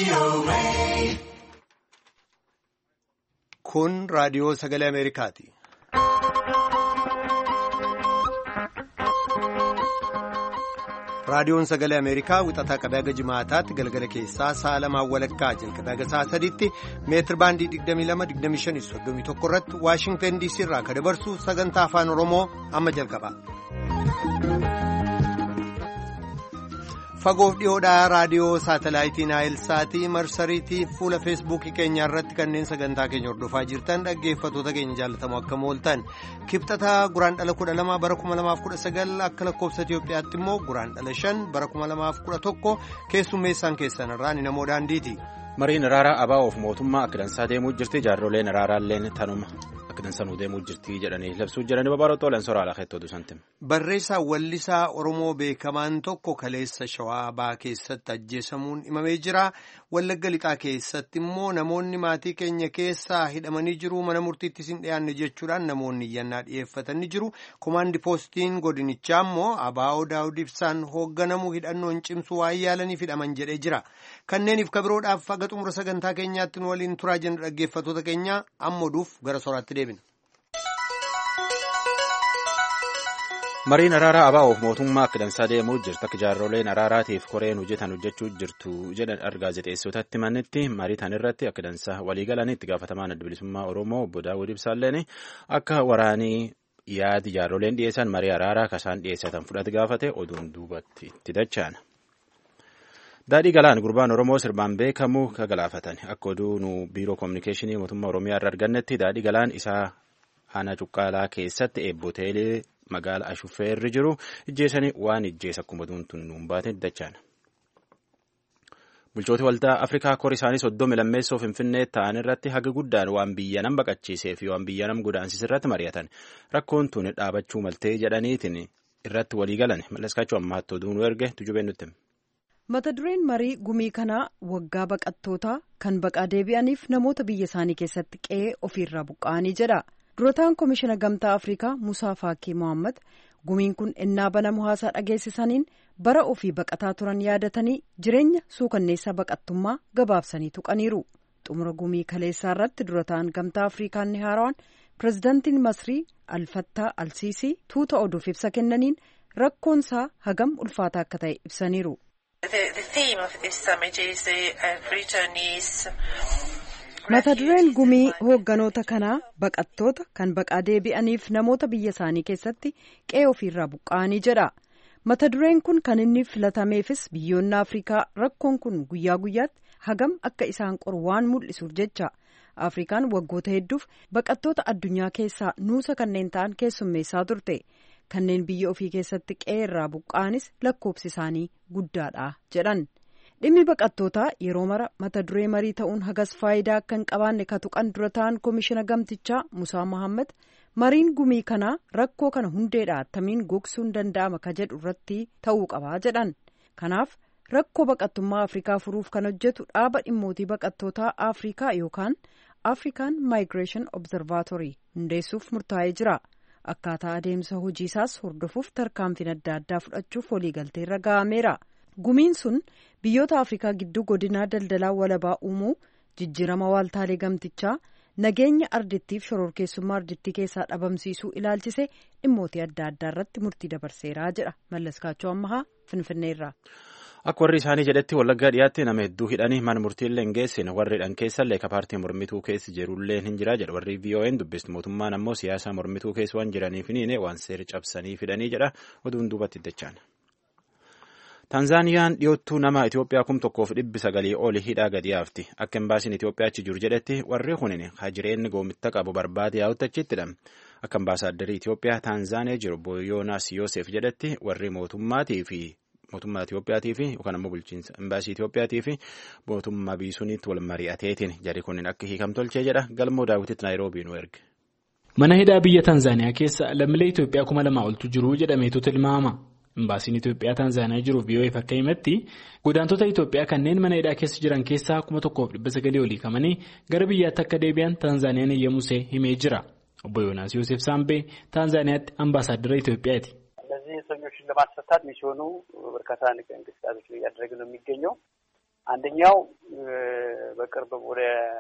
Kun raadiyoo sagalee Ameerikaati. Raadiyoon sagalee Ameerikaa wixataa qabee haga jimaataatti galgala keessaa sa'a lamaan walakkaa jalqabee haga sa'a sadiitti meetir baandii 22-25-31 irratti Waashingtan DC irraa kan dabarsu sagantaa afaan Oromoo amma jalqaba. Fagoof dhiyoodhaa raadiyoo saatalaayitii Naayilsaatii marsariitii fuula feesbuukii keenya irratti kanneen sagantaa keenya hordofaa jirtan dhaggeeffattoota keenya jaallatamoo akkam ooltan kibxataa guraandhala 12 bara 2019 akka lakkoofsa Itiyoophiyaatti immoo guraandhala 5 bara 2011 keessummeessaan keessan irraa ni namoo daandiiti. Mariin araaraa ABO'f mootummaa akka dansaa deemuu jirti jaarroleen araaraalleen tanuma. Akka dansanuu deemuu jirti jedhanii labsuu jedhanii babaroota olan soraala keettootu santim. Barreessaa wallisaa Oromoo beekamaan tokko kaleessa Shawaa Bahaa keessatti ajjeesamuun himamee jira. Wallagga Lixaa keessatti immoo namoonni maatii keenya keessaa hidhamanii jiru mana murtiittis hin dhiyaanne jechuudhaan namoonni iyyannaa dhiyeeffatanii jiru. Komaandi poostiin godinichaa immoo ABO Daawud Ibsaan hoogganamu hidhannoon cimsuu waan yaalaniif hidhaman jedhee jira. Kanneeniif kabiroodhaaf haga xumura sagantaa keenyaatti nu waliin turaa jenna dhaggeeffattoota keenya amma oduuf gara soraatti deebina. Mariin araaraa ABO'f mootummaa akka dansaa deemuu jirti akka jaarroleen araaraatiif koreen hojjechuu jirtu jedhan gaazexeessotatti mannetti marii tan irratti akka dansaa waliigalanii itti gaafatamaan adda bilisummaa Oromoo obbo Daawud Ibsaalleen akka waraanii yaadi jaarroleen dhiyeessan marii araaraa kasaan dhiyeessatan fudhate gaafate oduun duubatti itti dachaan. Daadhii Galaan gurbaan Oromoo sirbaan beekamu ka galaafatan akka oduu nu biiroo koominikeeshinii mootummaa Oromiyaa irraa argannetti Daadhii Galaan isaa aanaa Cuqqaalaa keessatti eebboteelee magaala Ashuffeerri jiru ijjeessanii waan ijjeessa akkuma duuntuun nuun baate dachaan. Bulchooti waldaa Afrikaa kor isaanii 30 lammeessoo Finfinnee ta'an irratti haga guddaan waan biyya nam baqachiisee fi waan biyya nam godaansis irratti mari'atan rakkoon tun dhaabachuu maltee jedhaniitiin irratti walii galan mallaskaachuu ammaatti oduu nu erge tujubeen nutti. Mata dureen marii gumii kanaa waggaa baqattootaa kan baqaa deebi'aniif namoota biyya isaanii keessatti qe'ee ofiirraa buqqa'anii jedha. Durataan Komishina Gamtaa Afrikaa Musaa Faakii Mohaammed gumiin kun ennaa banamu haasaa dhageessisaniin bara ofii baqataa turan yaadatanii jireenya suukanneessaa baqattummaa gabaabsanii tuqaniiru. Xumura gumii kaleessaa irratti durataan Gamtaa Afrikaa inni haaraan pirezidaantiin Masrii Alfattaa Alsiisii tuuta oduuf ibsa kennaniin rakkoonsaa hagam ulfaataa akka ta'e ibsaniiru. Mata dureen gumii hoogganoota kanaa baqattoota kan baqaa deebi'aniif namoota biyya isaanii keessatti qe'ee ofiirraa buqqa'anii jedha. Mata dureen kun kan inni filatameefis biyyoonni Afrikaa rakkoon kun guyyaa guyyaatti hagam akka isaan qoru waan mul'isuuf jecha. Afrikaan waggoota hedduuf baqattoota addunyaa keessaa nuusa kanneen ta'an keessummeessaa turte. Kanneen biyya ofii keessatti qe'ee irraa buqqa'anis lakkoofsi isaanii guddaadha jedhan. Dhimmi baqattootaa yeroo mara mata duree marii ta'uun hagas faayidaa akka hin qabaanne ka tuqan dura ta'an Komishina Gamtichaa Musaa Mohaammed mariin gumii kanaa rakkoo kana hundeedhaa attamiin gogsuun danda'ama ka jedhu irratti ta'uu qabaa jedhan. Kanaaf rakkoo baqattummaa Afrikaa furuuf kan hojjetu dhaaba dhimmootii baqattootaa Afrikaa yookaan African Migration Observatory hundeessuuf murtaa'ee jira. Akkaataa adeemsa hojii isaas hordofuuf tarkaanfiin adda addaa fudhachuuf waliigalteerra ga'ameera. Gumiin sun biyyoota Afrikaa gidduu godinaa daldalaa walabaa uumuu, jijjiirama waaltaalee gamtichaa, nageenya ardittiif shororkeessummaa ardittii keessaa dhabamsiisuu ilaalchise dhimmootii adda addaa irratti murtii dabarseeraa jedha Mallaskaachoo Ammahaa Finfinneerraa. Akka warri isaanii jedhetti Wallaggaa dhiyaatti nama hedduu hidhanii mana murtiillee hin geessine warri hidhan keessallee ka paartii mormituu keessa jirullee hin jira jedha warri VOA'n dubbistu mootummaan ammoo siyaasa mormituu keessa waan jiraniif waan seera cabsanii fidanii jedha oduun duubatti dachaan. Taanzaaniyaan dhiyoottuu nama Itoophiyaa 1,900 oli hidhaa gadi yaafti. Akka embaasiin Itoophiyaa achi jiru jedhetti warri kunin jireenyi goomitta qabu barbaade yaa'uttachittidha. Akka embaasaadarrii Itoophiyaa Taanzaaniyaa jiru Boyoonaas Yoosef jedhetti warri mootummaa Itoophiyaatii fi yookaan ammoo bulchiinsa embaasii Itoophiyaatii fi mootummaa biisuuniitti wal mari'ateetiin jari kunin akka hiikam tolchee jedha galmoo daawwititti Naayiroobii nu erge. Mana hidhaa biyya Taanzaaniyaa keessa lammiilee Itoophiyaa 2,000 oltu jiru jedhameetu tilmaama. Embaasiin Itoophiyaa Taanzaaniyaa jiruuf VOA'f akka himatti godaantota Itoophiyaa kanneen mana hidhaa keessa jiran keessaa 1,900 olii kamanii gara biyyaatti akka deebi'an Taanzaaniyaan eeyyamuusee himee jira. Obbo Yoonaas Yoosef Saambee Taanzaaniyaatti ambaasaaddara Itoophiyaati. ለዚህ እስረኞችን ለማስፈታት ሚስዮኑ በርካታ እንቅስቃሴዎችን እያደረገ ነው የሚገኘው። አንደኛው በቅርብ ወደ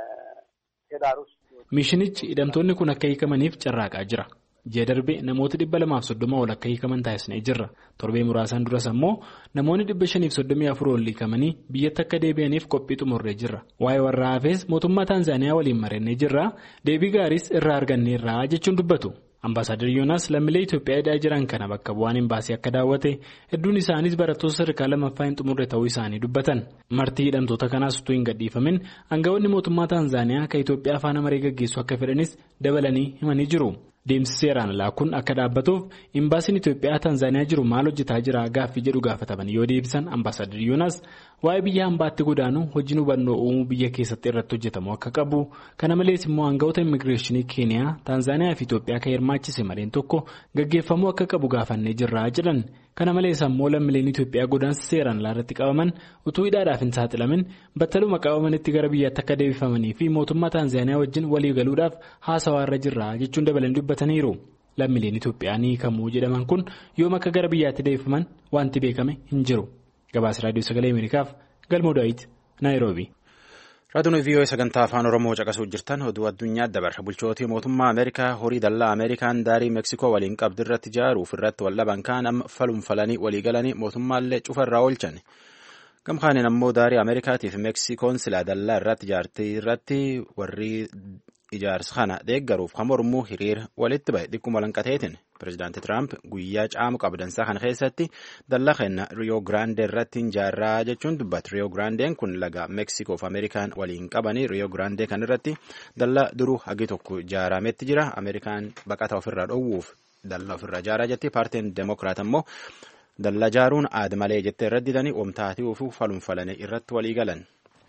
ሄዳሩስ ሚሽኒchi hidhamtoonni kun akka hiikamaniif carraaqaa jira. Ji'a darbee namoota 230 ol akka hiikaman taasisnee jirra. Torbee muraasaan duras ammoo namoonni 534 ol hiikamanii biyyatti akka deebi'aniif qophii xumurree jirra. Waa'ee warra hafees mootummaa Taanzaaniyaa waliin mari'annee jirra. Deebii gaariis irraa arganneerra jechuun dubbatu. Ambaasaadar Yoonaas lammiilee Itoophiyaa hidhaa jiran kana bakka bu'aan imbaasii akka daawwate hedduun isaanis barattoota sadarkaa lammaffaa hin xumurre ta'uu isaanii dubbatan. Martii hidhamtoota kanaas utuu hin gadhiifamin aangawoonni mootummaa Taanzaaniyaa akka Itoophiyaa faana marii gaggeessu akka fedhanis dabalanii himanii jiru. Deemsi seeraan alaa kun akka dhaabbatuuf imbaasiin Itoophiyaa Taanzaaniyaa jiru maal hojjetaa jira gaaffii jedhu gaafataman yoo deebisan ambaasaadar Yoonaas waa'ee biyya hambaatti godaanuu hojiin hubannoo uumuu biyya keessatti irratti hojjetamu akka qabu kana malees immoo aangawoota immigireeshinii Keeniyaa Taanzaaniyaa fi Itoophiyaa kan hirmaachise mareen tokko gaggeeffamuu akka qabu gaafannee jirra jedhan. Kana malees ammoo lammiileen Itoophiyaa godaansa seeraan alaa irratti qabaman utuu hidhaadhaaf hin saaxilamin battaluma qabamanitti gara biyyaatti akka deebifamanii fi mootummaa Taanzaaniyaa wajjin walii galuudhaaf haasawaa irra jirra jechuun dabalanii dubbataniiru. Lammiileen Itoophiyaa ni hiikamuu jedhaman kun yoom akka gara biyyaatti deebifaman wanti beekame hin jiru. Gabaasa Raadiyoo Sagalee Ameerikaaf Galmoo Daawit Naayiroobii. Raadiyoon VOA sagantaa afaan Oromoo caqasuu jirtan oduu addunyaa dabarra bulchootii mootummaa Ameerikaa horii dallaa Ameerikaan daarii Meeksikoo waliin qabdu irratti ijaaruuf irratti waldhaban kaan amma falumfalanii walii galanii mootummaallee cufarraa oolchan. Gamkaaniin ammoo daarii Ameerikaatiif Meeksikoon silaa dallaa irratti ijaartii irratti warri ijaarsa kana deeggaruuf kan mormuu hiriira walitti bahe dhikkuma lanqateetiin pireezidaanti Tiraamp guyyaa caamu qabdansaa kana keessatti dallaa kenna Riyoo Giraandee irratti ijaarraa jechuun dubbatu. Riyoo Giraandeen kun laga Meeksikoo fi Ameerikaan waliin qabanii Riyoo Giraandee kan irratti dallaa duruu hagi tokko ijaarametti jira. Ameerikaan baqata ofirraa dhoowwuuf dallaa ofirraa ijaaraa jetti. Paartiin Demokiraat ammoo dallaa ijaaruun aada malee jettee irratti didanii oomtaatii fi falumfalanii irratti walii galan.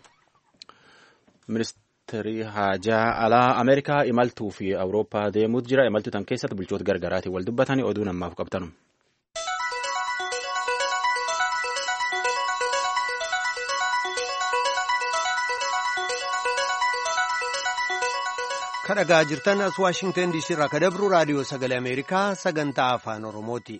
Ministeerri haajaa alaa Ameerikaa imaltuu fi Awurooppaa deemuutu jira. Imaltuu tan keessatti bulchoota gargaraatiin wal dubbatanii oduu namaaf qabtanu. Kan dhagaa jirtan as Waashingtan DC irraa kan dabru Raadiyoo Sagalee Ameerikaa sagantaa afaan Oromooti.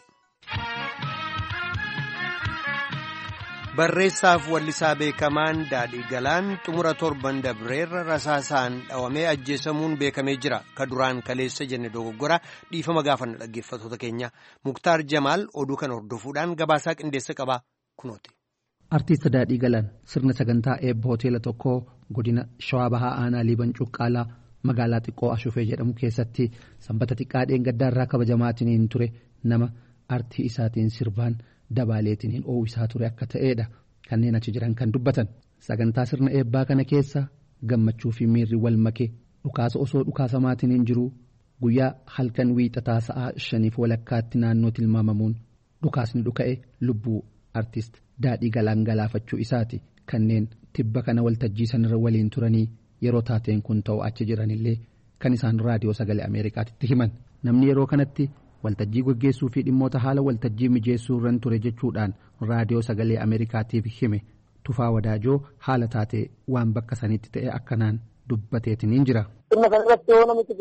Barreessaaf wallisaa beekamaan Daadhii Galaan xumura torban dabreerra rasaasaan dhawamee ajjeesamuun beekamee jira. Ka duraan kaleessa jenne dogoggora dhiifama gaafanna dhaggeeffattoota keenya. Muktaar Jamaal oduu kana hordofuudhaan gabaasaa qindeessa qaba kunooti. Artiist Daadhii Galaan sirna sagantaa eebba hoteela tokkoo godina Shawaa Bahaa Aanaa Liiban Cuqqaalaa magaalaa xiqqoo Ashufee jedhamu keessatti sanbata xiqqaa dheengaddaarraa kabajamaatiin ture nama artii isaatiin sirbaan dabaaleetiin oowisaa ture akka ta'edha kanneen achi jiran kan dubbatan. Sagantaa sirna eebbaa kana keessa gammachuu fi miirri wal make dhukaasa osoo dhukaasamaatiin jiru guyyaa halkan wiixataa sa'aa 5:00 naannoo tilmaamamuun dhukaasni dhuka'e lubbuu artiist Daadhii Galaan galaafachuu isaati. Kanneen tibba kana waltajjii sanarra waliin turanii yeroo taateen kun ta'u achi jiranillee kan isaan Raadiyoo Sagalee Ameerikaatti himan. Namni yeroo kanatti waltajjii gaggeessuu fi dhimmoota haala waltajjii mijeessuu irran ture jechuudhaan Raadiyoo Sagalee Ameerikaatiif hime Tufaa Wadaajoo haala taatee waan bakka sanitti ta'e akkanaan dubbateetiin jira. Sirna kanarratti yoo namichi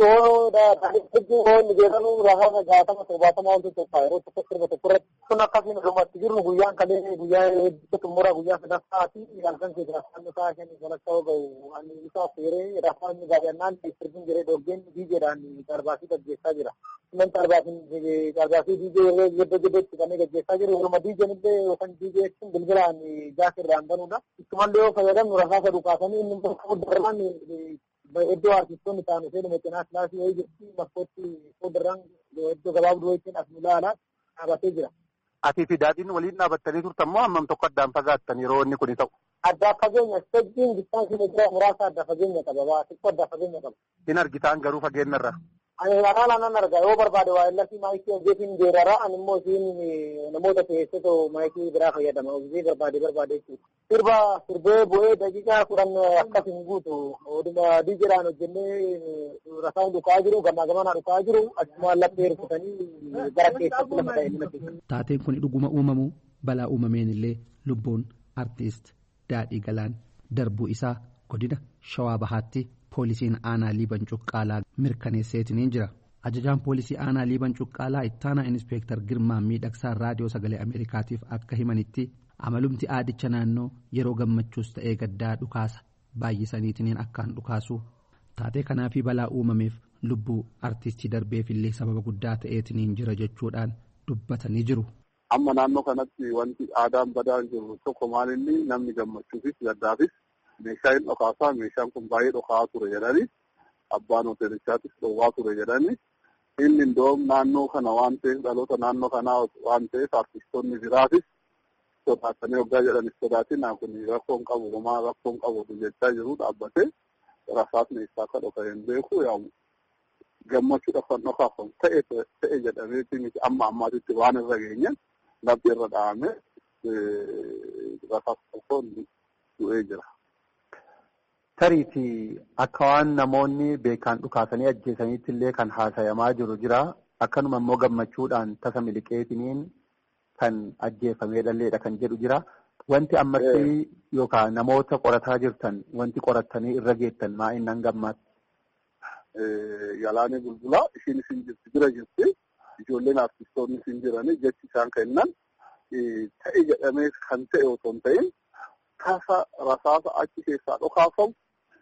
inni jedhamu raafama 60-70 wanti tokko yeroo tokko sirba tokko irratti kun akkasiin dhumatti jirru guyyaan kalee guyyaa hedduu xumura guyyaa sadaffaati halkan keessaa afaan isaa kennu walakka ga'u ani isaa feeree raafama inni gaafannaan sirbiin jiree dhoggeen diijeedhaan darbaasii gaggeessaa jira. Nan darbaasii diijee gidduutti kanneen gaggeessaa jiru yeroo diijeen illee yookaan diijee jechuun bilbilaan jaasirraan banuudha. Ittumallee yoo fayyadamnu rasaasa dhukaasanii inni bakka darban iddoo artistoonni ta'an ishee meeqinaa kilaasii wayii jirti bakkootti fuulduran iddoo gabaabduu wayiitiin as ilaalaa dhaabatee jira. Atii fi Daadhiin waliin dhaabattanii turtan moo hammam tokko addaan fagaattan yeroo inni kun ta'u? Addaan fageenya istajjiin distaansii meetira muraasa adda fageenya qaba xiqqoo adda fageenya qaba. Hin argitaan garuu fageenyarra. Ani alaalaan argaa yoo barbaade waa illasii maayikii hojjetiin deeraraa ani immoo isiin namoota keessatoo maayikii biraa fayyadama hojii barbaade jechuudha. Sirbee bu'ee daqiiqaa 10 akkasiin guutu oduma diijeedhaan hojjennee rasaan dhukaa jiru gamaa dhukaa jiru achuma laphee hirkutanii gara keessatti lafa ta'e nima keessa. Taateen kun dhuguma uumamu balaa uumameen illee lubbuun artiist Daadhii Galaan darbuu isaa godina Shawaa Bahaatti poolisiin aanaa Liiban Cuqqaalaa mirkaneesseetiin jira. Ajajaan poolisii aanaa Liiban Cuqqaalaa ittaanaa Inispeektar Girmaa Miidhagsaa Raadiyoo Sagalee Ameerikaatiif akka himanitti amalumti aadicha naannoo yeroo gammachuus ta'ee gaddaa dhukaasa baay'isaniitiin akkaan dhukaasu taatee kanaafi balaa uumameef lubbuu artistii darbeefillee sababa guddaa ta'eetiin jira jechuudhaan dubbatanii jiru. Amma naannoo kanatti wanti aadaan badaan jiru tokko maalinni namni gammachuufis gaddaafis meeshaa hin dhokaasaa meeshaan kun baay'ee dhokaa ture jedhanii abbaan hoteelichaattis dhoowwaa ture jedhanii inni indoom naannoo kana waan ta'eef dhaloota naannoo kanaa waan ta'eef artistoonni biraatis sodaatanii waggaa jedhanis sodaatinaa kun rakkoon qabu homaa rakkoon qabu jechaa jiru dhaabbatee rasaasni isaa akka dhoka hin beeku yaamu gammachuudhaaf kan dhokaafamu ta'e jedhameeti miti amma ammaatitti waan irra geenye labbi irra dha'ame rasaasa tokkoon du'ee jira. Tariiti akka waan namoonni beekaan dhukaasanii ajjeesaniitti illee kan haasayamaa jiru jira. Akkanuma immoo gammachuudhaan tasa miliqeetiniin kan ajjeefamee dhalleedha kan jedhu jira. Wanti ammatti yookaan namoota qorataa jirtan wanti qorattanii irra geettan maa innan gammaatti? Yalaanii Bulbulaa ishiin isin jirti bira jirti. Ijoolleen artistoonni isin jiranii jechi isaan kennan ta'e jedhamee kan ta'e otoo hin ta'in tasa rasaasa achi keessaa dhokaafamu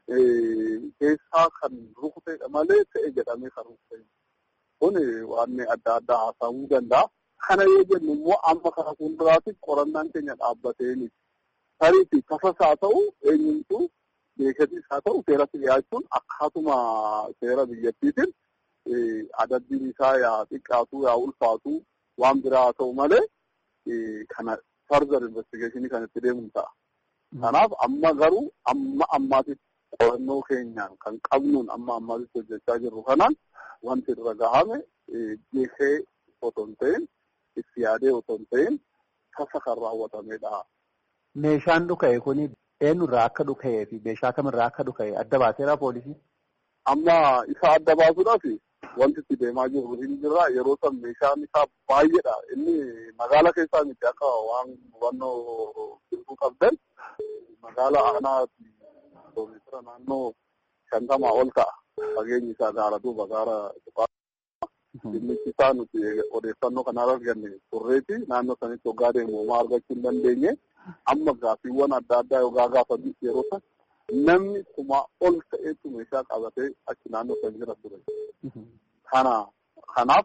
keessaa kan rukuteedha malee ta'e jedhamee kan rukute. Kun waan adda addaa haasa'uu danda'a. Kana yoo jennu immoo amma kana fuulduraatti qorannaan keenya dhaabbateeni. Tariifi tasas haa ta'u eenyumtuu beekatis haa ta'u seeratti dhiyaachuun akkaatuma seera biyyattiitiin adabbiin isaa yaa xiqqaatu yaa ulfaatu waan biraa haa ta'u malee kana further investigationii kan itti deemuun ta'a. Kanaaf amma garuu amma ammaatitti qorannoo keenyaan kan qabnuun amma ammaatitti hojjechaa jirru kanaan wanti irra gahame geessee otoo hin ta'in itti yaadee otoo hin ta'in tasa kan raawwatamedha. Meeshaan dhuka'e kuni eenyurraa akka dhuka'ee fi meeshaa kamirraa akka dhuka'e adda baaseera poolisii? Amma isa adda baasuudhaaf wanti itti deemaa jirru hin jirra. Yeroo san meeshaan isaa baay'eedha. Inni magaala keessaa miti akka waan hubannoo jirtu qabdan magaala aanaa kiiloomeetira naannoo 50 ol ta'a. Fageenyi isaa gaara duuba gaara inni isaa nuti odeeffannoo kanarra arganne turreeti naannoo sanitti hoggaa deemu homaa argachuu hin dandeenye. Amma gaaffiiwwan adda addaa yoo gaafatan yeroo san namni kuma ol ta'etu meeshaa qabatee achi naannoo san jira ture. Kanaaf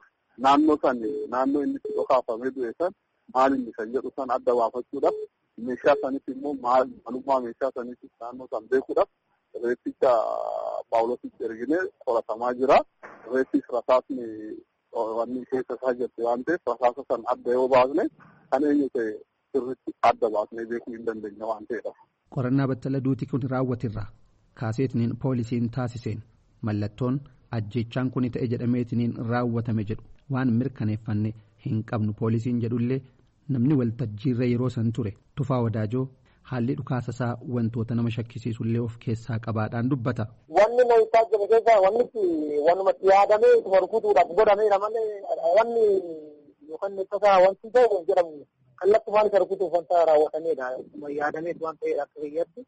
naannoo inni itti dhokaafamee du'e san maal inni kan jedhu san adda baafachuudhaaf meeshaa sanitti immoo maalummaa meeshaa sanitti naannoo san beekuudhaaf reetticha paawulositti erginee qoratamaa jira. Reettis rasaasni wanni keessa isaa jirti waan ta'eef rasaasa san adda yoo baasne kan eenyu ta'e sirriitti adda baasnee beekuu hin dandeenya waan ta'eedha. Qorannaa battala duuti kun raawwatirra kaaseetiniin poolisiin taasiseen mallattoon ajjechaan kun ta'e jedhameetiniin raawwatame jedhu waan mirkaneeffanne hin qabnu poolisiin jedhullee namni waltajjiirra yeroo san ture Tufaa Wadaajoo haalli dhukaasa isaa wantoota nama shakkisiisullee of keessaa qabaadhaan dubbata. Wanni na isaa jiru keessa wanumatti yaadamee ittuma rukutuudhaaf godhameera malee wanni yookaan tasaa wanti ta'u jedhamu kallattumaan isa rukutuuf wanta raawwatameedha. Ittuma yaadameet waan ta'eedha akka biyyatti.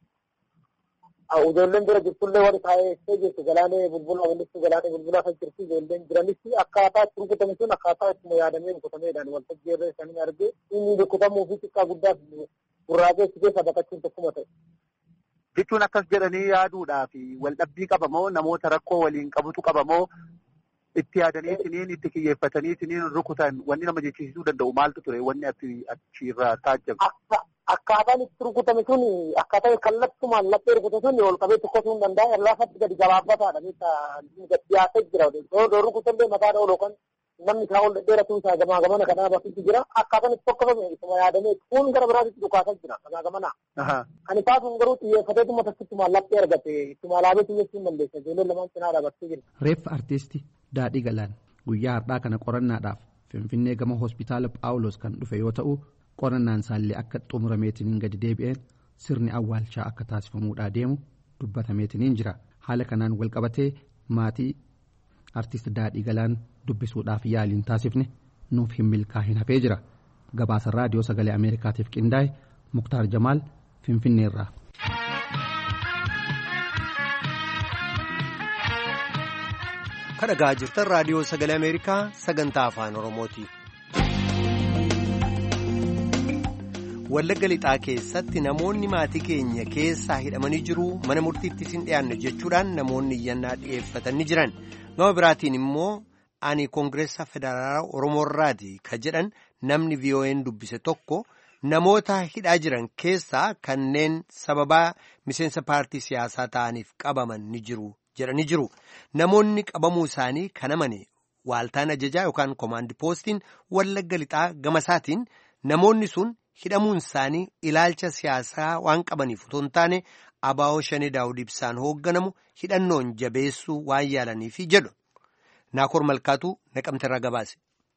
Ijoolleen bira jirtullee warri taa'ee jirtu galaanee bulbulaa walitti galaanee bulbulaa kan jirtu ijoolleen jiranis akkaataa itti rukutame sun akkaataa ittuma yaadamee rukutameedhaan waltajjii irra isaanii argee inni rukutamuu fi xiqqaa guddaaf gurraageessi keessa baqachuun tokkuma ta'e. Jechuun akkas jedhanii yaaduudhaaf waldhabbii qabamoo namoota rakkoo waliin qabutu qabamoo itti yaadaniitiniin itti kiyyeeffataniitiniin rukutan wanni nama jechisiisuu danda'u maaltu ture wanni achiirraa taajjabu. Akkaataan itti rukutame sun akkaataa kallattumaan laphee rukute sun ol qabee tokkotuu hin danda'a. Laafatti gadi gabaabataadha. Gadi dhiyaatee jira. Yoo rukutallee mataadha ol yookaan namni isaa ol dheeratuun isaa gamaa gamana kanaa bakkitti jira. Akkaataan itti tokkofame isuma yaadamee kun gara biraatti dhukaasaa jira gamaa gamana. Kan isaa sun garuu xiyyeeffateetuma takkittumaan laphee argate ittuma alaabee xiyyeessuu hin dandeessa. Ijoolleen lamaan cinaa dhaabattee jira. Reeffa artiistii Daadhii Galaan guyyaa har'aa kana qorannaadhaaf Finfinnee gama hospitaala Phaawulos kan dhufe yoo ta'u qorannaan isaallee akka xumurameetiniin gadi deebi'een sirni awwaalchaa akka taasifamuudhaa deemu dubbatameetiniin jira. Haala kanaan walqabatee maatii artiist Daadhii Galaan dubbisuudhaaf yaaliin taasifne nuuf hin milkaa'in hafee jira. Gabaasa raadiyoo sagalee Ameerikaatiif qindaa'e Muktaar Jamaal Finfinneerraa. Kan dhagaa jirtan raadiyoo sagalee Ameerikaa sagantaa afaan Oromooti. Wallagga lixaa keessatti namoonni maatii keenya keessaa hidhamanii jiru mana murtiittis hin dhiyaanne jechuudhaan namoonni iyyannaa dhiyeeffatanii jiran. Gama biraatiin immoo ani koongireessaa federaalaa Oromoorraati ka jedhan namni VOA'n dubbise tokko namoota hidhaa jiran keessaa kanneen sababaa miseensa paartii siyaasaa ta'aniif qabaman ni jiru jedhanii jiru. Namoonni qabamuu isaanii kan amane waaltaan ajajaa yookaan koomaandi poostiin Wallagga lixaa gama isaatiin namoonni sun hidhamuun isaanii ilaalcha siyaasaa waan qabaniif otoo hin taane ABO Shanee Daawud Ibsaan hoogganamu hidhannoon jabeessuu waan yaalaniif jedhu. Naakoor Malkaatuu Naqamteerraa gabaase.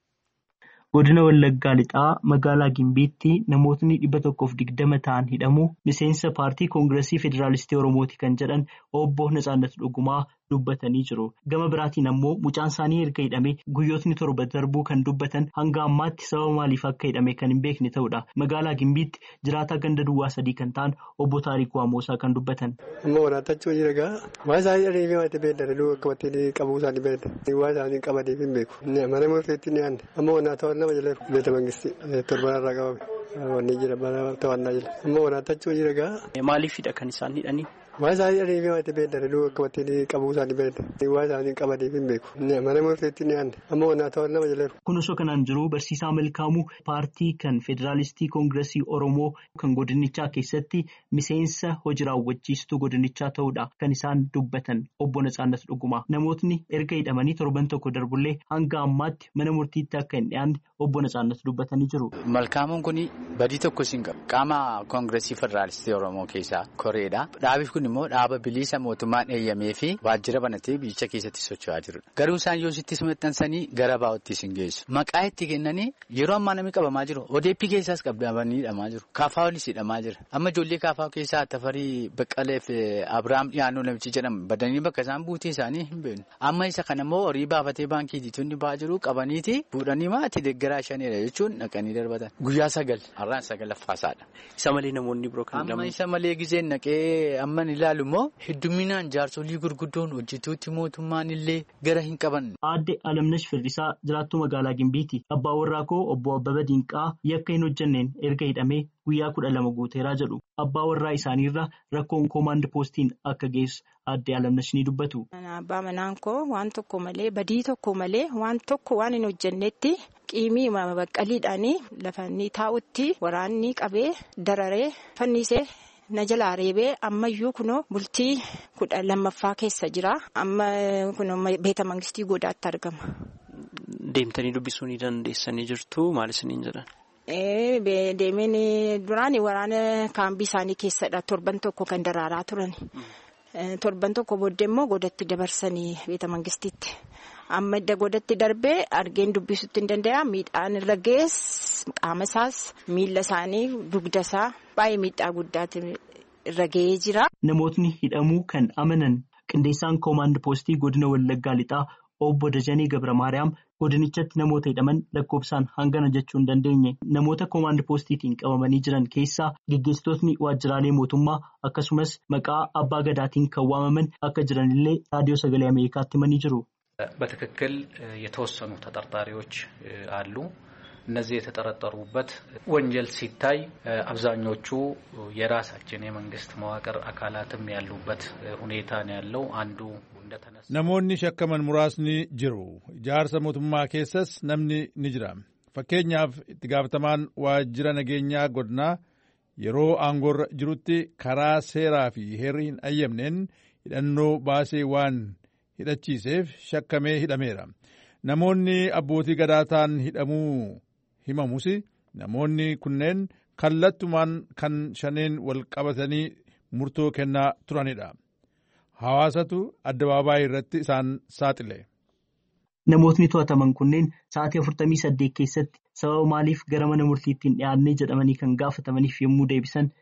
Godina Wallaggaa lixaa magaalaa Gimbiitti namootni 120 ta'an hidhamuu miseensa paartii koongireesii federaalistii Oromooti kan jedhan obbo Natsaannat Dhugumaa dubbatanii jiru. Gama biraatiin ammoo mucaan isaanii erga hidhame guyyootni 7 darbuu kan dubbatan hanga ammaatti sababa maaliif akka hidhame kan hin beekne ta'udha. Magaalaa Gimbiitti jiraataa ganda duwwaa 3 kan ta'an obbo Taarikuu Amoosaa kan dubbatan. Ammoo waraatachuu jira gaa waan isaanii adeemee waan beektan dhaluu akka wattiin qabuu isaanii beektan waan isaanii qabateef hin beeku. Mana murteetti ni aanne ammoo wanaata nama jala beeta mangisti torbanarraa qabame wanni jira mana to'annaa jira ammoo waraatachuu jira gaa. Maaliifidha kan isaan hidhanii? Waan isaanii adeemee waan beektan dhaluu akka wattiin qabuu isaanii beektan waan isaanii qabateef hin beeku. Mana murteetti ni aanne ammoo wanaata nama jala. Kun osoo kanaan jiru barsiisaa Malkaamuu paartii kan federaalistii koongireesii Oromoo kan godinichaa keessatti miseensa hojii raawwachiistuu godinichaa ta'uudha kan isaan dubbatan obbo Natsaannat Dhugumaa. Namootni erga hidhamanii 7 darbullee hanga ammaatti mana murtiitti akka hin dhiyaanne obbo Natsaannat dubbatanii jiru. Malkaamuun kun badii tokko siin qabu. Qaama koongireesii federaalistii Oromoo keessaa koreedha. Dhaabi kun immoo dhaaba bilisa mootummaan eeyyamee fi waajjira banatee biyyicha keessatti socho'aa jirudha. Garuu isaan yoo sittis maxxansanii gara baa'oottis hin geessu. Maqaa itti kennanii yeroo ammaa namni qabamaa jiru. ODP keessaas qabamanii hidhamaa jiru. Kaafaawolis hidhamaa jira. Amma ijoollee kaafaa keessaa Tafarii Baqqalee fi Abiraam Dhiyaannoo namichi jedhamu badanii bakka isaan buutee isaanii hin beeknu. Amma isa kana immoo horii baafatee baankii diitonni ba'aa jiru qabaniiti fuudhanii maatii deeggaraa shaneera jechuun dhaqanii darbatan. Guyyaa 9 har'aan 9ffaadha. Isa malee namoonni biroo kan hidhaman. Amma isa malee gizeen naqee amman ilaalu immoo hedduminaan jaarsolii gurguddoon hojjetuutti mootummaan illee gara hin qaban. Aadde Alamnash Firdisaa jiraattuu magaalaa Gimbiiti. Abbaa warraa koo obbo Abbaba Diinqaa yakka hin hojjenneen erga hidhamee guyyaa 12 guuteeraa jedhu. Abbaa warraa isaaniirra rakkoon koomaand poostiin akka geessu aadde Alamnash ni dubbatu. Abbaa manaan koo waan tokko malee badii tokko malee waan tokko waan hin hojjennetti qiimii baqqaliidhaan lafa inni taa'utti waraanni qabee dararee fannisee na jalaa reebee ammayyuu kunoo bultii 12ffaa keessa jira. Amma kunoo beeta mangistii godaatti argama. Deemtanii dubbisuu ni dandeessanii jirtu maal isiniin jedhan? Deemeen duraan waraana kaambii isaanii keessadha 7 kan daraaraa turan. 7 booddee immoo godatti dabarsanii beeta mangistiitti. Amma godatti darbee argeen dubbisuutti hin danda'a. Miidhaan irra gees qaama isaas miila isaanii dugda isaa baay'ee miidhaa guddaatti irra ga'ee jira. Namootni hidhamuu kan amanan qindeessaan koomaand poostii godina Wallaggaa lixaa obbo Dajanii Gabra Maariyaam godinichatti namoota hidhaman lakkoofsaan hangana jechuu hin dandeenye. Namoota koomaand poostiitiin qabamanii jiran keessaa gaggeessitootni waajjiraalee mootummaa akkasumas maqaa abbaa gadaatiin kan waamaman akka jiranillee raadiyoo sagalee Ameerikaatti himanii jiru. በትክክል የተወሰኑ ተጠርጣሪዎች አሉ። እነዚህ የተጠረጠሩበት ወንጀል ሲታይ አብዛኞቹ የራሳችን የመንግስት መዋቅር አካላትም ያሉበት ሁኔታ ነው ያለው። አንዱ እንደተነሳ namoonni shakkaman muraasni jiru. Ijaarsa mootummaa keessas namni ni jira. Fakkeenyaaf itti gaafatamaan waajjira nageenyaa godinaa yeroo aangoorra jirutti karaa seeraa fi heerri hin ayyamneen hidhannoo baasee waan hidhachiiseef shakkamee hidhameera. Namoonni abbootii gadaataan hidhamuu himamus namoonni kunneen kallattumaan kan shaneen wal qabatanii murtoo kennaa turanidha. Hawaasatu addabaabaayii irratti isaan saaxile. Namootni to'ataman kunneen sa'aatii 48 keessatti sababa maaliif gara mana murtiitti hin dhiyaannee jedhamanii kan gaafatamaniif yommuu deebisan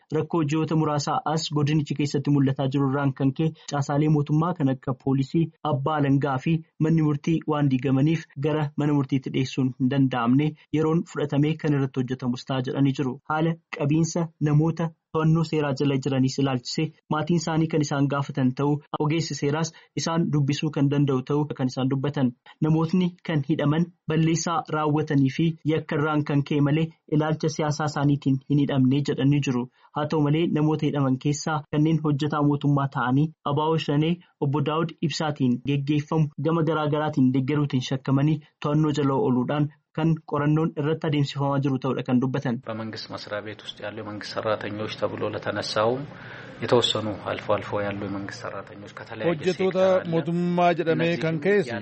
rakkoo ji'oota muraasaa as godinichi keessatti mul'ataa jiru irraan kan ka'e caasaalee mootummaa kan akka poolisii, abbaa alangaa fi manni murtii waan diigamaniif gara mana murtiitti dhiyeessuun hin danda'amne yeroon fudhatamee kan irratti hojjetamus ta'a jedhanii jiru. Haala qabiinsa namoota to'annoo seeraa jala jiraniis ilaalchisee maatiin isaanii kan isaan gaafatan ta'uu ogeessi seeraas isaan dubbisuu kan danda'u ta'uu kan isaan dubbatan. Namootni kan hidhaman balleessaa raawwatanii fi yakka irraan kan ka'e malee ilaalcha siyaasaa isaaniitiin hin hidhamne jedhanii jiru. Haa ta'u malee namoota hidhaman keessaa kanneen hojjetaa mootummaa ta'anii Abaawoo Shanee obbo Daawud Ibsaatiin geggeeffamu gama garaagaraatiin deeggaruutiin shakkamanii to'annoo jala ooluudhaan kan qorannoon irratti adeemsifamaa jiru ta'uudha kan dubbatan. በመንግስት መስሪያ ቤት ውስጥ ያሉ የመንግስት ሰራተኞች ተብሎ ለተነሳውም የተወሰኑ አልፎ አልፎ ያሉ የመንግስት ሰራተኞች ከተለያየ hojjettoota mootummaa jedhamee kan keessa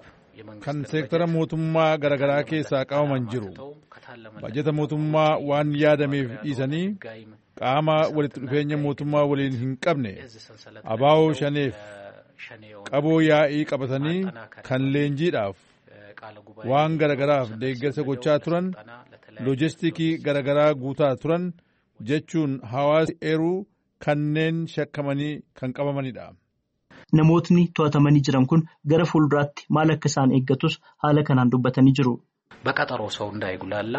kan seektara mootummaa garaagaraa keessaa qabaman jiru. Baajeta mootummaa waan yaadameef dhiisanii qaama walitti dhufeenya mootummaa waliin hin qabne Abaawoo Shaneef qaboo yaa'ii qabatanii kan leenjiidhaaf waan garagaraaf deeggarsa gochaa turan loojistiikii garagaraa guutaa turan jechuun hawaasa eeruu kanneen shakkamanii kan qabamanidha. Namootni to'atamanii jiran kun gara fuulduraatti maal akka isaan eeggatus haala kanaan dubbatanii jiru. በቀጠሮ ሰው እንዳይጉላላ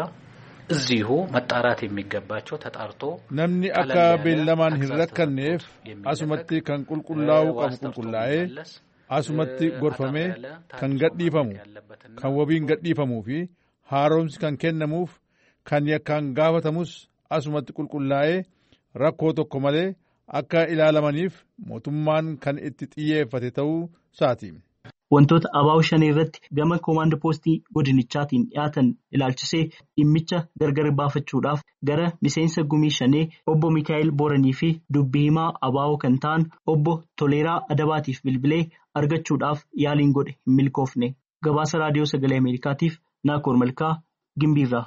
እዚሁ መጣራት የሚገባቸው ተጣርቶ namni akka beellamaan hin rakkanneef asumatti kan qulqullaa'uu qabu qulqullaa'ee asumatti gorfamee kan gadhiifamu kan wabiin gadhiifamuu fi haaromsi kan kennamuuf kan yakkaan gaafatamus asumatti qulqullaa'ee rakkoo tokko malee akka ilaalamaniif mootummaan kan itti xiyyeeffate ta'uu isaati. Wantoota Abaawoo Shanee irratti gama koomaandii poostii godinichaatiin dhiyaatan ilaalchisee dhimmicha gargar baafachuudhaaf gara miseensa gumii Shanee obbo Mikaa'el Booranii fi dubbii himaa Abaawoo kan ta'an obbo Toleeraa Adabaatiif bilbilee argachuudhaaf yaaliin godhe hin milkoofne. Gabaasa raadiyoo sagalee Ameerikaatiif Naakoor Malkaa Gimbiirraa.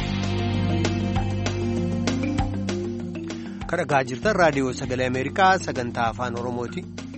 Kan dhaggeeffachaa jirtan raadiyoo sagalee Ameerikaa sagantaa afaan Oromooti.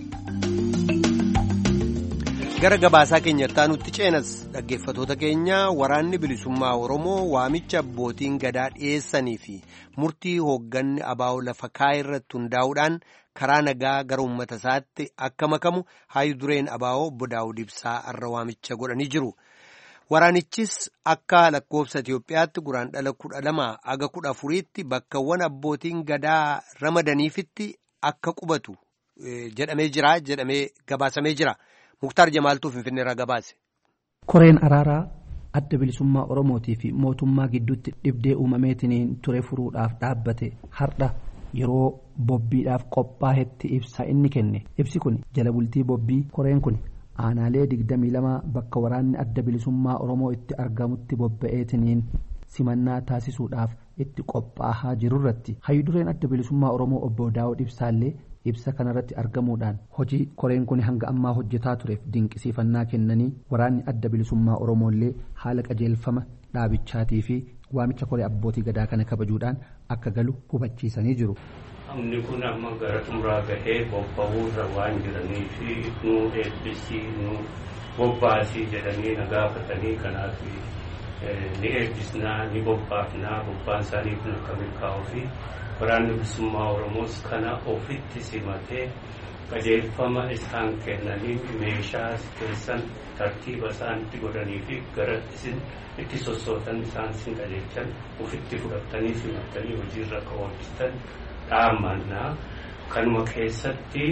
Gara gabaasaa keenyatti nutti ceenas dhaggeeffatoota keenya waraanni bilisummaa Oromoo waamicha abbootiin gadaa dhiyeessanii fi murtii hoogganni Abaawoo lafa kaa'e irratti hundaa'uudhaan karaa nagaa gara uummata isaatti akka makamu haayidureen Abaawoo obbo Daawud Ibsaa irra waamicha godhanii jiru. Waraanichis akka lakkoofsa Itiyoophiyaatti guraandhala 12 hanga 14tti bakkawwan abbootiin gadaa ramadaniifitti akka qubatu jedhamee gabaasamee jira. Muktaar Jamaaltuu Finfinneerraa gabaase. Koreen araaraa adda bilisummaa Oromootii fi mootummaa gidduutti dhibdee uumameetiin ture furuudhaaf dhaabbate har'a yeroo bobbiidhaaf qophaa'etti ibsa inni kenne. Ibsi kun jala bultii bobbii koreen kun aanaalee 22 bakka waraanni adda bilisummaa Oromoo itti argamutti bobba'eetiin simannaa taasisuudhaaf itti qophaa'aa jirurratti hayyudureen adda bilisummaa Oromoo obbo Daawud Ibsaallee ibsa kanarratti argamuudhaan hojii koreen kun hanga ammaa hojjetaa tureef dinqisiifannaa kennanii waraanni adda bilisummaa Oromoollee haala qajeelfama dhaabichaatii fi waamicha koree abbootii gadaa kana kabajuudhaan akka galu hubachiisanii jiru. Namni kun amma gara xumuraa gahee bobba'uu irra waan jiraniif nu eebbisii nu bobbaasii jedhanii na gaafatanii kanaaf ni eebbisnaa ni bobbaafnaa bobbaan isaanii kun akka milkaa'uu fi waraanni bilisummaa Oromoos kana ofitti simatee qajeelfama isaan kennanii meeshaa keessan tartiiba isaanitti godhanii fi gara isin itti sossootan isaan sin qajeelchan ofitti fudhatanii simatanii hojiirra kaawwachisan dhaamannaa kanuma keessatti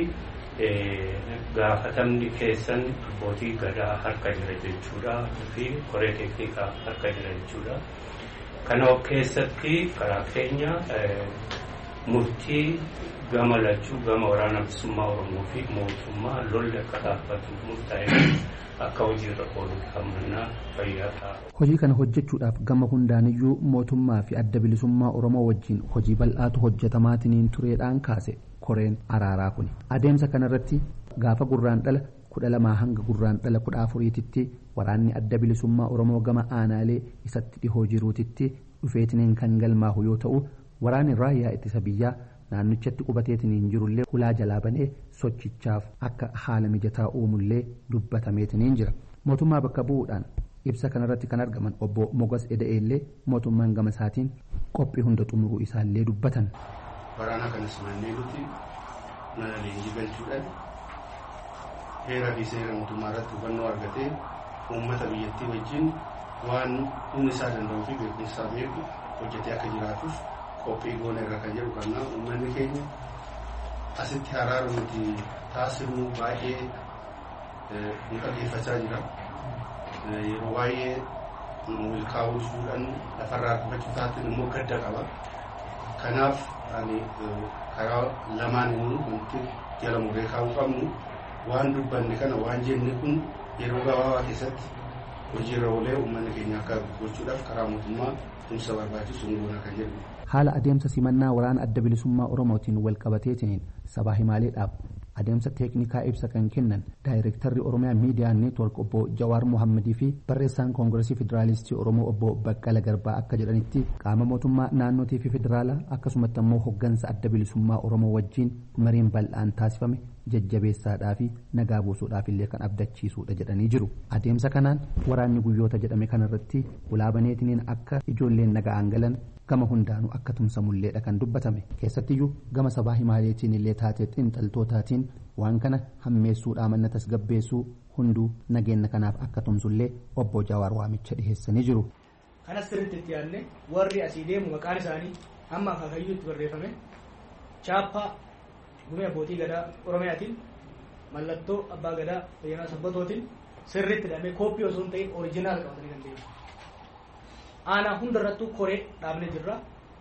gaafatamni keessan abbootii gadaa harka jira jechuudha fi koree teeknikaa harka jira jechuudha. Kana keessatti karaa keenya murtii gama lachuu gama waraana bilisummaa Oromoo fi mootummaa lolli akka dhaabbatu murtaa'e akka hojiirra oolu hamannaa fayyaa ta'a. Hojii kana hojjechuudhaaf gama hundaaniyyuu mootummaa fi adda bilisummaa Oromoo wajjin hojii bal'aatu hojjetamaatiin tureedhaan kaase koreen araaraa kun. Adeemsa kanarratti gaafa gurraandhala 12 hanga gurraandhala 14tti waraanni adda bilisummaa Oromoo gama aanaalee isatti dhihoo jiruutitti dhufeetiniin kan galmaahu yoo ta'u waraanni raayyaa ittisa biyyaa naannichatti qubateetiniin jirullee hulaa jalaa banee sochichaaf akka haala mijataa uumullee dubbatameetiniin jira. Mootummaa bakka bu'uudhaan ibsa kanarratti kan argaman obbo Mogas Eda'eellee mootummaan gama isaatiin qophii hunda xumuruu isaallee dubbatan. waraana kanas mannee nuti mana leenjii galchuudhaan heeraa fi seera mootummaa irratti hubannoo argatee uummata biyyattii wajjin waan humni isaa danda'uu fi beekumsa isaa beeku hojjetee akka jiraatuuf qophii goona irra kan jedhu kanaa uummanni keenya asitti haraara nuti taasifnu baay'ee nu dhaggeeffachaa jira. Yeroo baay'ee milkaa'uu fuudhan lafarraa kufachuu taateen immoo gadda qaba. Kanaaf ani karaa lamaan wanti jala muree kaa'uu qabnu waan dubbanne kana waan jenne kun yeroo gabaabaa keessatti hojiirra oolee uummanni keenya akka gochuudhaaf karaa mootummaa tumsa barbaachisu goona kan jedhu. Haala adeemsa simannaa waraana adda bilisummaa Oromootiin wal qabateetiin sabaa himaaleedhaaf adeemsa teeknikaa ibsa kan kennan daayirektarri Oromiyaa Miidiyaa Neetwork obbo Jawaar Mohammadii fi barreessaan Koongireesii Federaalistii Oromoo obbo Baqqala Garbaa akka jedhanitti qaama mootummaa naannootii fi federaalaa akkasumatti immoo hoggansa adda bilisummaa Oromoo wajjin mariin bal'aan taasifame jajjabeessaadhaa fi nagaa buusuudhaaf illee kan abdachiisuudha jedhanii jiru. Adeemsa kanaan waraanni guyyoota jedhame kanarratti ulaabaneetiniin akka ijoolleen nagaan galan gama hundaanuu akka tumsamulleedha kan dubbatame. Keessattiyyuu gama sabaa himaaleetiin illee taatee xiinxaltootaatiin waan kana hammeessuudhaa manna tasgabbeessuu hunduu nageenya kanaaf akka tumsullee obbo Jawaar waamicha dhiheessanii jiru. Kanas sirriitti itti yaadne warri asii deemu maqaan isaanii amma akaakayyuu itti barreeffame chaappaa gumee abbootii gadaa Oromiyaatiin mallattoo abbaa gadaa Fayyanaa Sabbatootiin sirriitti hidhamee kooppii osoo hin ta'in orijinaal qabatanii kan deemu. Aanaa hundarrattuu koree dhaabnee jirra.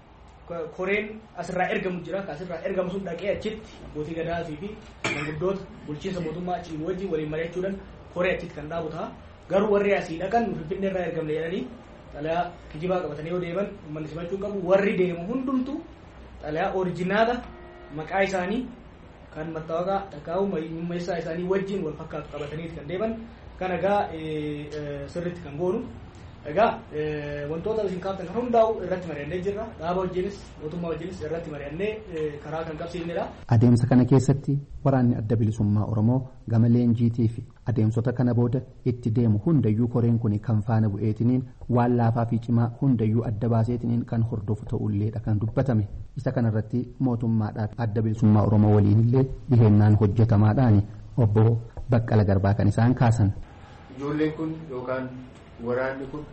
Koreen asirraa ergamu jira. Asirraa ergamu sun dhaqee achitti abbootii gadaatii fi manguddoota bulchiinsa mootummaa achiin wajjin waliin mari'achuudhaan koree achitti kan dhaabu ta'a. Garuu warri asii dhaqan Finfinnee irraa ergamne jedhanii xalayaa kijibaa qabatanii yoo deeman uummanni simachuu qabu. Warri deemu hundumtuu xalayaa orijinaala maqaa isaanii kan mattaawaqaa dhaqaa'u mummeessaa isaanii wajjin wal fakkaatu qabatanii kan deeman. Kan egaa sirriitti kan goonu. Egaa wantoota isin kaaftan kan hundaa'u irratti mari'annee jirra. Dhaaba wajjinis mootummaa wajjinis irratti mari'annee karaa kan qabsiifnedha. Adeemsa kana keessatti waraanni adda bilisummaa Oromoo gama leenjiitii fi adeemsota kana booda itti deemu hundayyuu koreen kun kan faana bu'eetiniin waan laafaa fi cimaa hundayyuu adda baaseetiniin kan hordofu ta'ulleedha kan dubbatame. Isa kanarratti mootummaadhaaf adda bilisummaa Oromoo waliinillee dhihennaan hojjetamaadhaani obbo Baqqala Garbaa kan isaan kaasan. Ijoolleen kun yookaan waraanni kun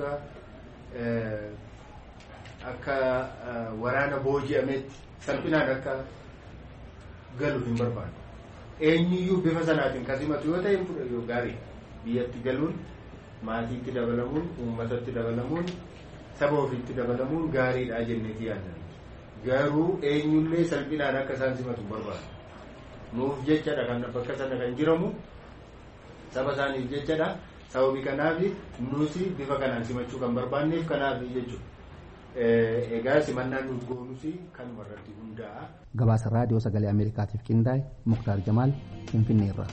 akka waraana booji'ametti salphinaan akka galu hin barbaadu. Eenyuyyuu bifa sanaatiin kasimatu yoo ta'e fudhatu gaarii. Biyyatti galuun, maatiitti dabalamuun, uummatatti dabalamuun, saba ofiitti dabalamuun gaariidha jenneeti yaadna. Garuu eenyullee salphinaan akka isaan simatu hin barbaadu. Nuuf jechadha kan bakka sana kan jiramu saba isaaniif jechadha. Sababii kanaaf nuti bifa kanaan simachuu kan barbaanneef kanaaf jechuudha. Egaa simannaan nuti goonus kan warratti hundaa'a. Gabaasa raadiyoo sagalee Ameerikaatiif qindaa'e Muktaar Jamaal Finfinneerraa.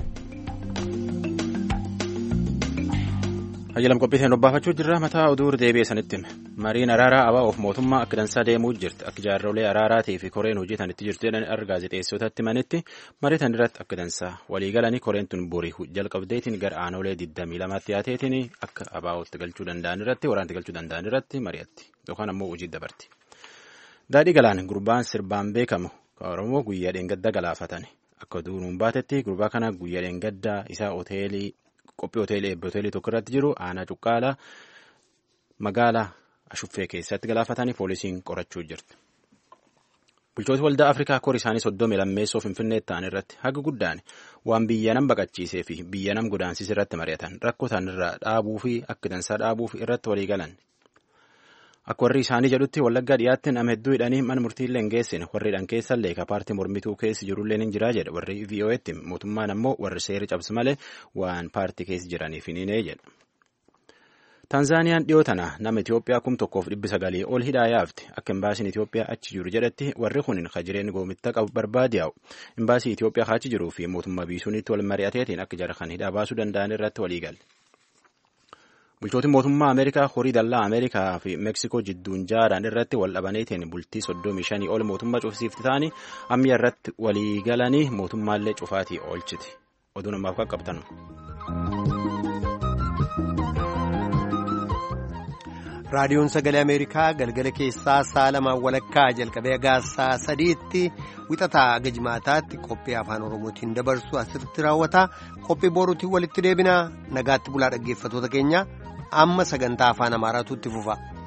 Ajjalam qophiitiin dhobbaafachuu jirra mataa oduu deebi'ee sanitti mariin araaraa ABO'f mootummaa akka dansaa deemuu jirti akka jaarrolee araaraatii fi koreen hojii tanitti jirtu jedhan gaazexeessotatti manitti marii tan irratti akka dansaa waliigalanii koreen tun borii jalqabdeetiin gara aanolee 22 dhiyaateetiin akka ABO'tti galchuu danda'an irratti waraanatti galchuu danda'an irratti mari'atti yookaan ammoo hojii dabarti. Daadhii Galaan gurbaan sirbaan beekamu Oromoo guyyaa dheengadda galaafatan akka duunuun baatetti gurbaa kana guyyaa dheengadda isaa qophii hoteelii tokko irratti jiru aanaa cuqqaalaa magaalaa Ashuffee keessatti galaafatanii poolisiin qorachuu jirti. Bulchooti waldaa Afrikaa kor isaanii 30 lammeessoo Finfinnee ta'an irratti haga guddaan waan biyya nam baqachiisee fi biyya nam godaansiis irratti mari'atan rakkoo ta'an irraa dhaabuu fi akka dansaa dhaabuuf irratti walii galan. Akka warri isaanii jedhutti Wallaggaa dhiyaatti nama hedduu hidhanii mana murtiillee hin geessine warri hidhan keessallee ka paartii mormituu keessa jirullee hin jiraa jedha warri VOA'tti mootummaan ammoo warri seera cabsu malee waan paartii keessa jiraniif hin hidhine jedha. Taanzaaniyaan dhiyoo tana nama Itoophiyaa 1900 ol hidhaa yaafte akka imbaasiin Itoophiyaa achi jiru jedhatti warri kun jireen goomitta qabu barbaade yaa'u imbaasii Itoophiyaa achi jiruu fi mootummaa biisuunitti wal mari'ateetiin akka jara kan hidhaa baasuu danda'an irratti walii galle. Bulchootiin mootummaa Ameerikaa horii dallaa Ameerikaa fi Meeksikoo jidduun jaaraan irratti wal dhabaneetiin bultii 35 ol mootummaa cufsiifti ta'anii ammayyaa irratti walii galanii mootummaallee cufaatii oolchiti. Oduu namaaf qaqqabtanu. raadiyoon sagalee ameerikaa galgala keessaa sa'a 2:00 jalqabee hanga sa'a 3tti wixataa hanga jimaataatti qophii afaan oromootiin dabarsu asirratti raawwata. Qophii boruutiin walitti deebina. Nagaatti bulaa dhaggeeffattoota keenya. Amma sagantaa afaan amaaraatu itti fufa.